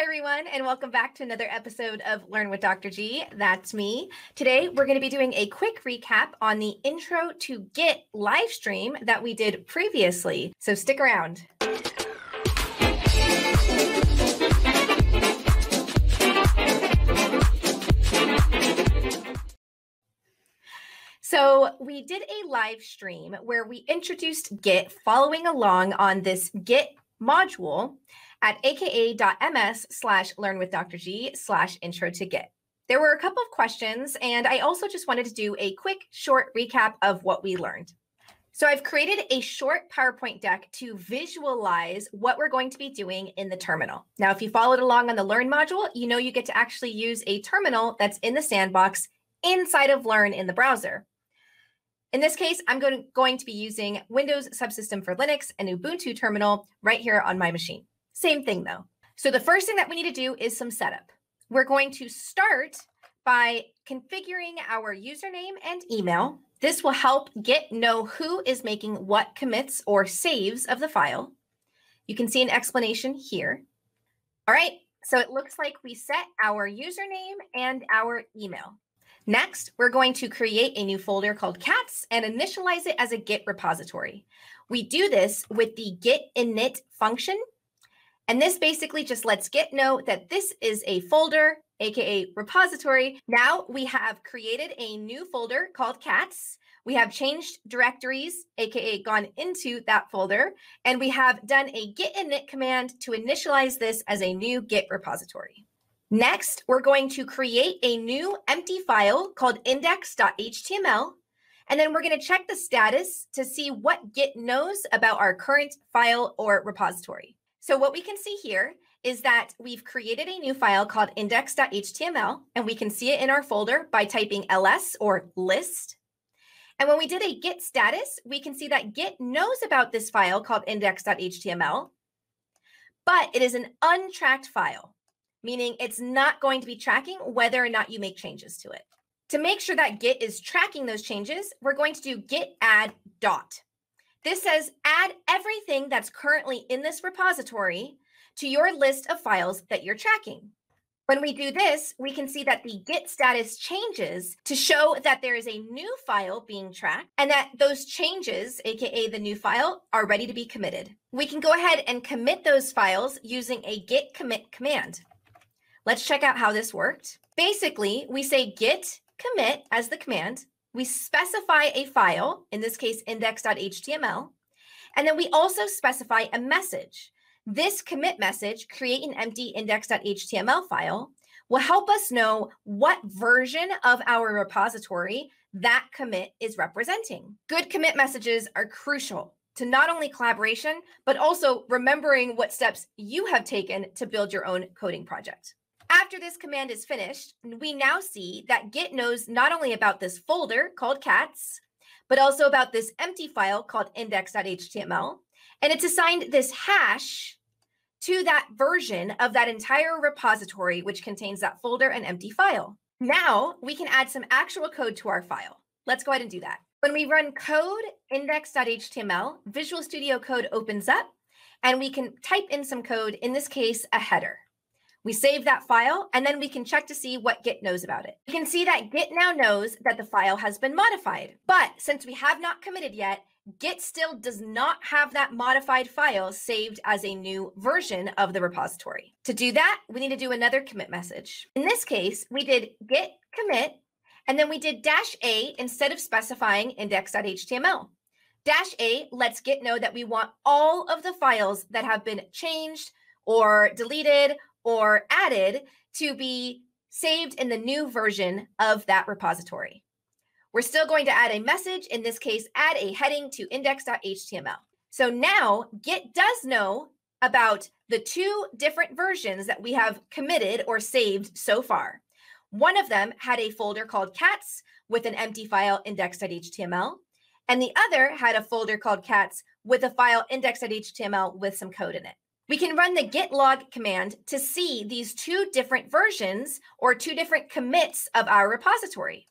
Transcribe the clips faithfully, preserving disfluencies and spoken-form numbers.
everyone, and welcome back to another episode of Learn with Doctor G. That's me. Today, we're going to be doing a quick recap on the Intro to Git live stream that we did previously. So stick around. So we did a live stream where we introduced Git following along on this Git module at aka.ms slash learn with Doctor G slash intro to Git. There were a couple of questions, and I also just wanted to do a quick short recap of what we learned. So I've created a short PowerPoint deck to visualize what we're going to be doing in the terminal. Now, if you followed along on the Learn module, you know you get to actually use a terminal that's in the sandbox inside of Learn in the browser. In this case, I'm going to, going to be using Windows Subsystem for Linux and Ubuntu terminal right here on my machine. Same thing though. So the first thing that we need to do is some setup. We're going to start by configuring our username and email. This will help Git know who is making what commits or saves of the file. You can see an explanation here. All right, so it looks like we set our username and our email. Next, we're going to create a new folder called cats and initialize it as a Git repository. We do this with the git init function. And this basically just lets Git know that this is a folder, aka repository. Now we have created a new folder called cats. We have changed directories, aka gone into that folder, and we have done a git init command to initialize this as a new Git repository. Next, we're going to create a new empty file called index dot H T M L, and then we're going to check the status to see what Git knows about our current file or repository. So what we can see here is that we've created a new file called index dot H T M L, and we can see it in our folder by typing ls or list. And when we did a git status, we can see that Git knows about this file called index dot H T M L, but it is an untracked file, meaning it's not going to be tracking whether or not you make changes to it. To make sure that Git is tracking those changes, we're going to do git add dot. This says add everything that's currently in this repository to your list of files that you're tracking. When we do this, we can see that the Git status changes to show that there is a new file being tracked and that those changes, aka the new file, are ready to be committed. We can go ahead and commit those files using a git commit command. Let's check out how this worked. Basically, we say git commit as the command. We specify a file, in this case, index dot H T M L, and then we also specify a message. This commit message, create an empty index dot H T M L file, will help us know what version of our repository that commit is representing. Good commit messages are crucial to not only collaboration, but also remembering what steps you have taken to build your own coding project. After this command is finished, we now see that Git knows not only about this folder called cats, but also about this empty file called index dot H T M L. And it's assigned this hash to that version of that entire repository, which contains that folder and empty file. Now we can add some actual code to our file. Let's go ahead and do that. When we run code index dot H T M L, Visual Studio Code opens up and we can type in some code, in this case, a header. We save that file, and then we can check to see what Git knows about it. You can see that Git now knows that the file has been modified. But since we have not committed yet, Git still does not have that modified file saved as a new version of the repository. To do that, we need to do another commit message. In this case, we did git commit, and then we did dash A instead of specifying index dot H T M L. Dash A lets Git know that we want all of the files that have been changed or deleted or added to be saved in the new version of that repository. We're still going to add a message, in this case, add a heading to index dot H T M L. So now Git does know about the two different versions that we have committed or saved so far. One of them had a folder called cats with an empty file index dot H T M L, and the other had a folder called cats with a file index dot H T M L with some code in it. We can run the git log command to see these two different versions or two different commits of our repository.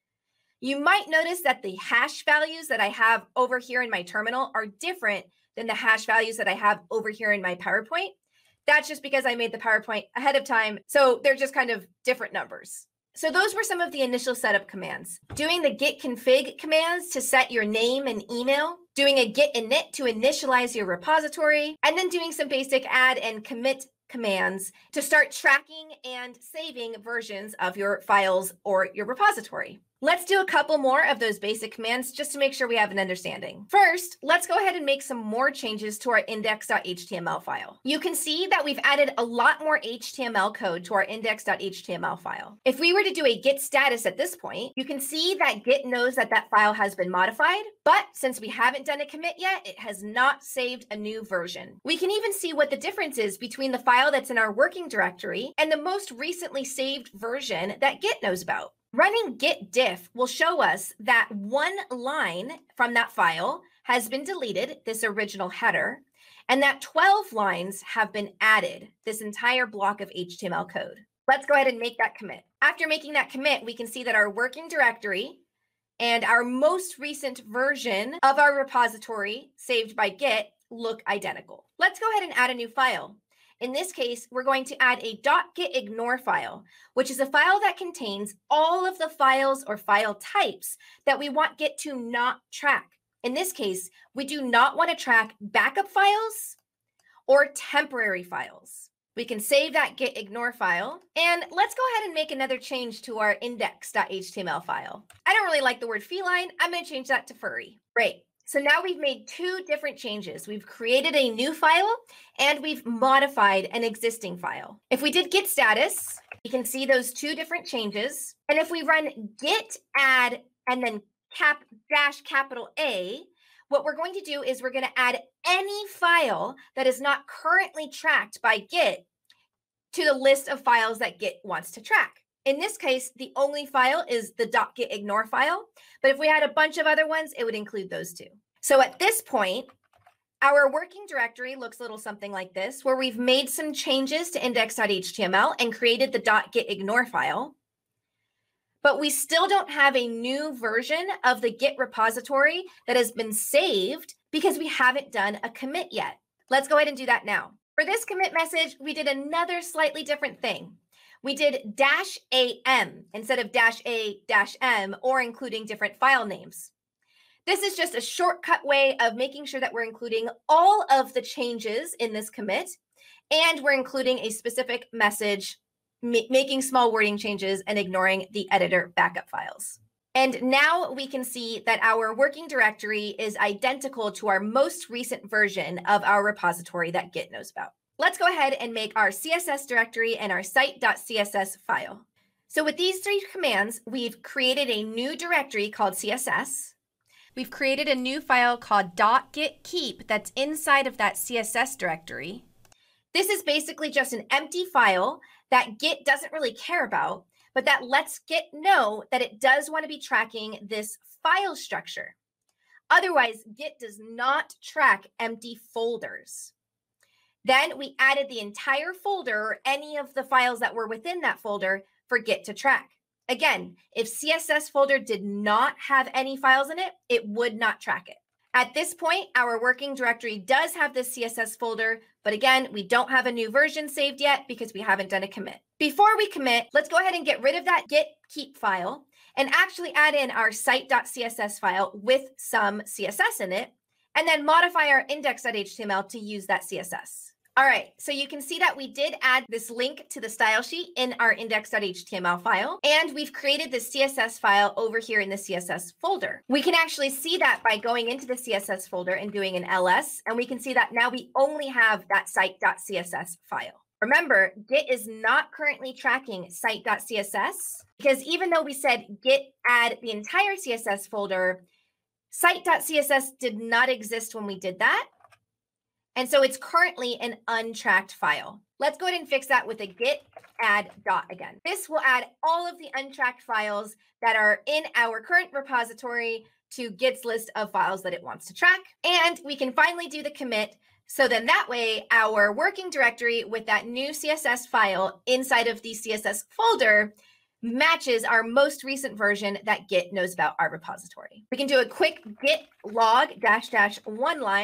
You might notice that the hash values that I have over here in my terminal are different than the hash values that I have over here in my PowerPoint. That's just because I made the PowerPoint ahead of time. So they're just kind of different numbers. So those were some of the initial setup commands. Doing the git config commands to set your name and email, doing a git init to initialize your repository, and then doing some basic add and commit commands to start tracking and saving versions of your files or your repository. Let's do a couple more of those basic commands just to make sure we have an understanding. First, let's go ahead and make some more changes to our index dot H T M L file. You can see that we've added a lot more H T M L code to our index dot H T M L file. If we were to do a git status at this point, you can see that Git knows that that file has been modified, but since we haven't done a commit yet, it has not saved a new version. We can even see what the difference is between the file that's in our working directory and the most recently saved version that Git knows about. Running git diff will show us that one line from that file has been deleted, this original header, and that twelve lines have been added, this entire block of H T M L code. Let's go ahead and make that commit. After making that commit, we can see that our working directory and our most recent version of our repository saved by Git look identical. Let's go ahead and add a new file. In this case, we're going to add a .gitignore file, which is a file that contains all of the files or file types that we want Git to not track. In this case, we do not want to track backup files or temporary files. We can save that gitignore file, and let's go ahead and make another change to our index dot H T M L file. I don't really like the word feline. I'm going to change that to furry. Great. So now we've made two different changes. We've created a new file and we've modified an existing file. If we did git status, you can see those two different changes. And if we run git add and then cap dash capital A, what we're going to do is we're going to add any file that is not currently tracked by Git to the list of files that Git wants to track. In this case, the only file is the .gitignore file, but if we had a bunch of other ones, it would include those two. So at this point, our working directory looks a little something like this, where we've made some changes to index dot H T M L and created the .gitignore file, but we still don't have a new version of the Git repository that has been saved because we haven't done a commit yet. Let's go ahead and do that now. For this commit message, we did another slightly different thing. We did dash am instead of dash a dash m or including different file names. This is just a shortcut way of making sure that we're including all of the changes in this commit, and we're including a specific message, ma making small wording changes and ignoring the editor backup files. And now we can see that our working directory is identical to our most recent version of our repository that Git knows about. Let's go ahead and make our C S S directory and our site.css file. So with these three commands, we've created a new directory called C S S. We've created a new file called .gitkeep that's inside of that C S S directory. This is basically just an empty file that Git doesn't really care about, but that lets Git know that it does want to be tracking this file structure. Otherwise, Git does not track empty folders. Then we added the entire folder or any of the files that were within that folder for Git to track. Again, if C S S folder did not have any files in it, it would not track it. At this point, our working directory does have this C S S folder, but again, we don't have a new version saved yet because we haven't done a commit. Before we commit, let's go ahead and get rid of that git keep file and actually add in our site.css file with some C S S in it, and then modify our index dot H T M L to use that C S S. All right, so you can see that we did add this link to the style sheet in our index dot H T M L file, and we've created the C S S file over here in the C S S folder. We can actually see that by going into the C S S folder and doing an L S, and we can see that now we only have that site.css file. Remember, Git is not currently tracking site.css because even though we said git add the entire C S S folder, site.css did not exist when we did that. And so it's currently an untracked file. Let's go ahead and fix that with a git add dot again. This will add all of the untracked files that are in our current repository to Git's list of files that it wants to track. And we can finally do the commit. So then that way our working directory with that new C S S file inside of the C S S folder matches our most recent version that Git knows about our repository. We can do a quick git log dash dash one line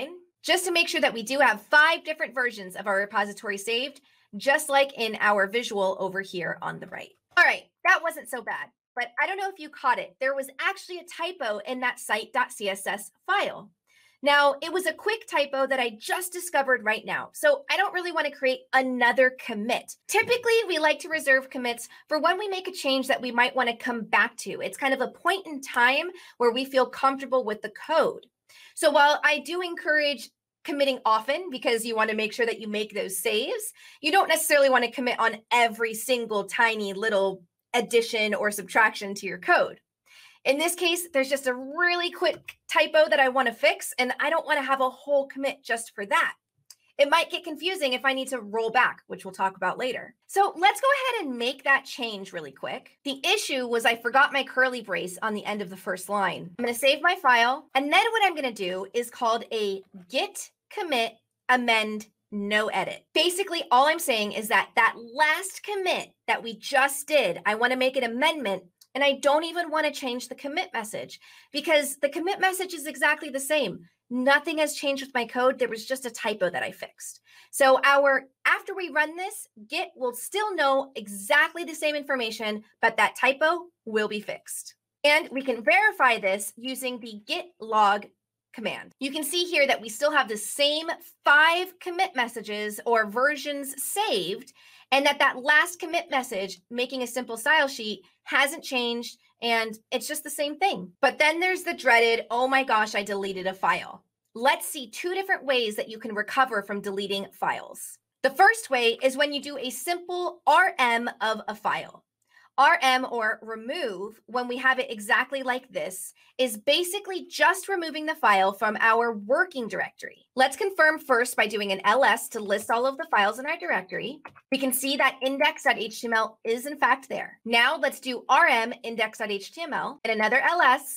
just to make sure that we do have five different versions of our repository saved, just like in our visual over here on the right. All right, that wasn't so bad, but I don't know if you caught it. There was actually a typo in that site.css file. Now, it was a quick typo that I just discovered right now, so I don't really want to create another commit. Typically, we like to reserve commits for when we make a change that we might want to come back to. It's kind of a point in time where we feel comfortable with the code. So while I do encourage committing often because you want to make sure that you make those saves, you don't necessarily want to commit on every single tiny little addition or subtraction to your code. In this case, there's just a really quick typo that I want to fix, and I don't want to have a whole commit just for that. It might get confusing if I need to roll back, which we'll talk about later. So let's go ahead and make that change really quick. The issue was I forgot my curly brace on the end of the first line. I'm going to save my file, and then what I'm going to do is called a git commit amend no edit. Basically, all I'm saying is that that last commit that we just did, I want to make an amendment. And I don't even want to change the commit message because the commit message is exactly the same. Nothing has changed with my code. There was just a typo that I fixed. So our after we run this, Git will still know exactly the same information, but that typo will be fixed. And we can verify this using the git log command. You can see here that we still have the same five commit messages or versions saved, and that that last commit message, making a simple style sheet, hasn't changed, and it's just the same thing. But then there's the dreaded, oh my gosh, I deleted a file. Let's see two different ways that you can recover from deleting files. The first way is when you do a simple R M of a file. R M, or remove, when we have it exactly like this, is basically just removing the file from our working directory. Let's confirm first by doing an L S to list all of the files in our directory. We can see that index.html is in fact there. Now let's do R M index.html and another L S,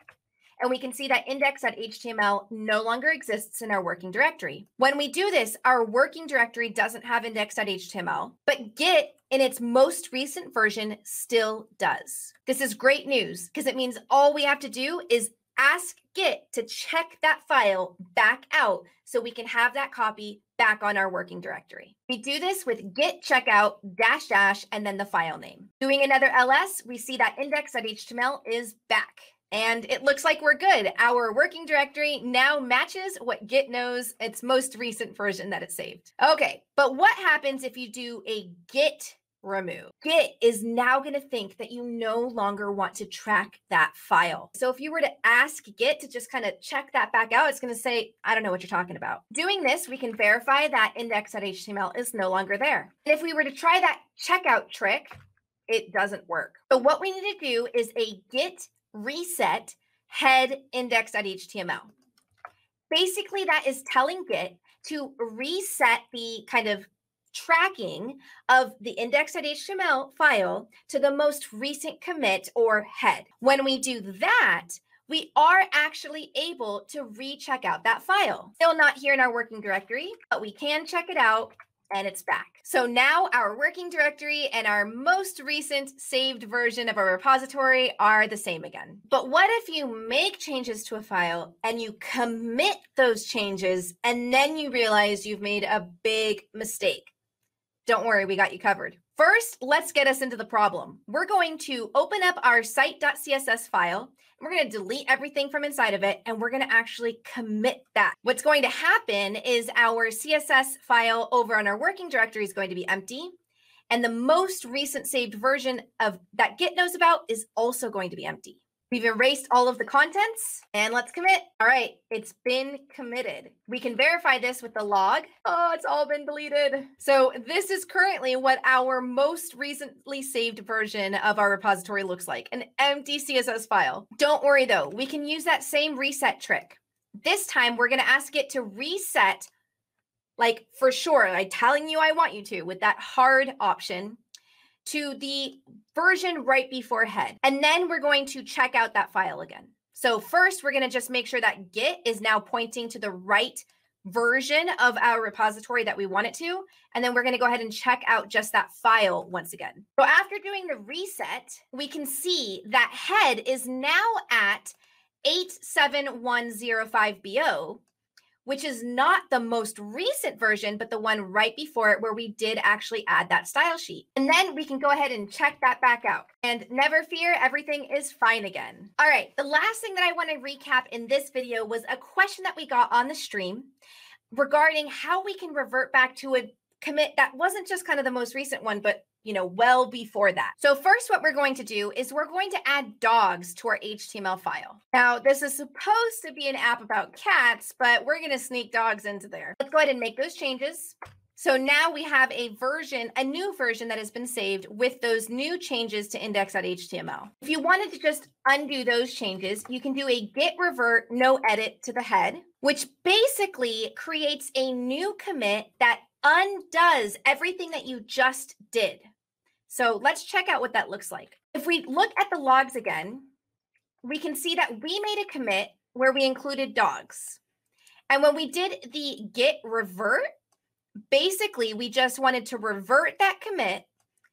and we can see that index.html no longer exists in our working directory. When we do this, our working directory doesn't have index.html, but Git in its most recent version still does. This is great news because it means all we have to do is ask Git to check that file back out so we can have that copy back on our working directory. We do this with git checkout dash dash and then the file name. Doing another L S, we see that index.html is back. And it looks like we're good. Our working directory now matches what Git knows its most recent version that it saved. Okay, but what happens if you do a git remove? Git is now going to think that you no longer want to track that file. So if you were to ask Git to just kind of check that back out, it's going to say, I don't know what you're talking about. Doing this, we can verify that index.html is no longer there. And if we were to try that checkout trick, it doesn't work. So what we need to do is a git reset head index.html. Basically, that is telling Git to reset the kind of tracking of the index.html file to the most recent commit or head. When we do that, we are actually able to recheck out that file. Still not here in our working directory, but we can check it out and it's back. So now our working directory and our most recent saved version of our repository are the same again. But what if you make changes to a file and you commit those changes and then you realize you've made a big mistake? Don't worry, we got you covered. First, let's get us into the problem. We're going to open up our site.css file. We're going to delete everything from inside of it, and we're going to actually commit that. What's going to happen is our C S S file over on our working directory is going to be empty, and the most recent saved version of that Git knows about is also going to be empty. We've erased all of the contents, and let's commit. All right, it's been committed. We can verify this with the log. Oh, it's all been deleted. So this is currently what our most recently saved version of our repository looks like, an empty C S S file. Don't worry though, we can use that same reset trick. This time we're gonna ask it to reset, like for sure, like telling you I want you to, with that hard option, to the version right before head. And then we're going to check out that file again. So first, we're going to just make sure that Git is now pointing to the right version of our repository that we want it to. And then we're going to go ahead and check out just that file once again. So after doing the reset, we can see that head is now at eight seven one zero five B O, which is not the most recent version, but the one right before it where we did actually add that style sheet. And then we can go ahead and check that back out. And never fear, everything is fine again. All right, the last thing that I want to recap in this video was a question that we got on the stream regarding how we can revert back to a commit that wasn't just kind of the most recent one, but you know, well before that. So first, what we're going to do is we're going to add dogs to our H T M L file. Now, this is supposed to be an app about cats, but we're going to sneak dogs into there. Let's go ahead and make those changes. So now we have a version, a new version that has been saved with those new changes to index dot H T M L. If you wanted to just undo those changes, you can do a git revert no edit to the head, which basically creates a new commit that undoes everything that you just did. So let's check out what that looks like. If we look at the logs again, we can see that we made a commit where we included dogs. And when we did the git revert, basically we just wanted to revert that commit,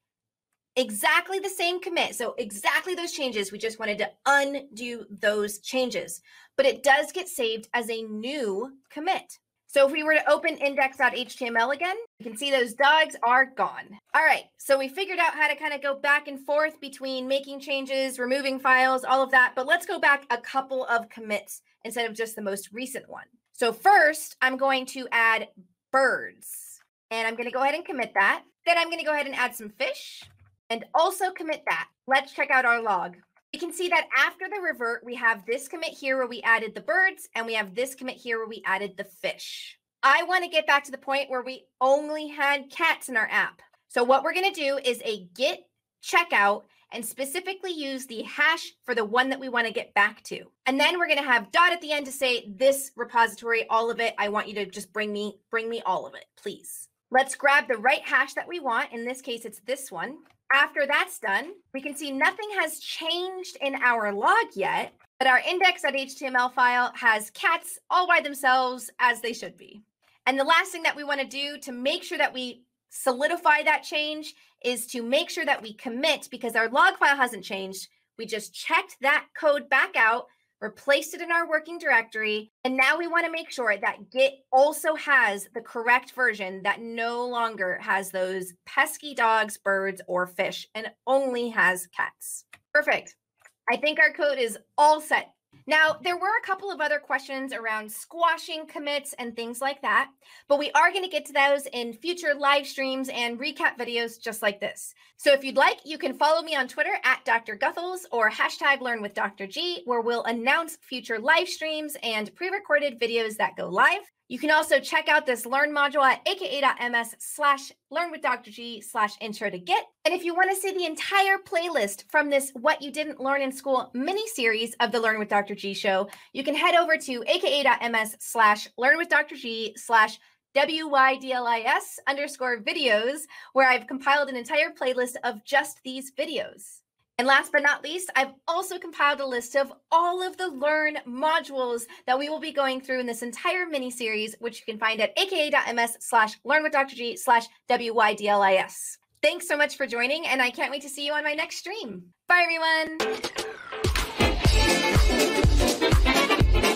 exactly the same commit. So exactly those changes, we just wanted to undo those changes. But it does get saved as a new commit. So if we were to open index dot H T M L again, you can see those dogs are gone. All right, so we figured out how to kind of go back and forth between making changes, removing files, all of that. But let's go back a couple of commits instead of just the most recent one. So first, I'm going to add birds, and I'm going to go ahead and commit that. Then I'm going to go ahead and add some fish and also commit that. Let's check out our log. You can see that after the revert, we have this commit here where we added the birds, and we have this commit here where we added the fish. I want to get back to the point where we only had cats in our app. So what we're going to do is a git checkout and specifically use the hash for the one that we want to get back to. And then we're going to have dot at the end to say this repository, all of it. I want you to just bring me, bring me all of it, please. Let's grab the right hash that we want. In this case, it's this one. After that's done, we can see nothing has changed in our log yet, but our index dot H T M L file has cats all by themselves as they should be. And the last thing that we want to do to make sure that we solidify that change is to make sure that we commit, because our log file hasn't changed. We just checked that code back out, replaced it in our working directory, and now we want to make sure that Git also has the correct version that no longer has those pesky dogs, birds, or fish, and only has cats. Perfect. I think our code is all set. Now, there were a couple of other questions around squashing commits and things like that, but we are going to get to those in future live streams and recap videos just like this. So if you'd like, you can follow me on Twitter at Doctor Guthels or hashtag Learn with Doctor G, where we'll announce future live streams and pre-recorded videos that go live. You can also check out this Learn module at aka.ms slash learn with Doctor G slash intro to Git. And if you want to see the entire playlist from this What You Didn't Learn in School mini series of the Learn with Doctor G show, you can head over to aka.ms slash learn with Doctor G slash wydlis underscore videos, where I've compiled an entire playlist of just these videos. And last but not least, I've also compiled a list of all of the Learn modules that we will be going through in this entire mini-series, which you can find at aka.ms slash learn with Doctor G slash wydlis. Thanks so much for joining, and I can't wait to see you on my next stream. Bye, everyone.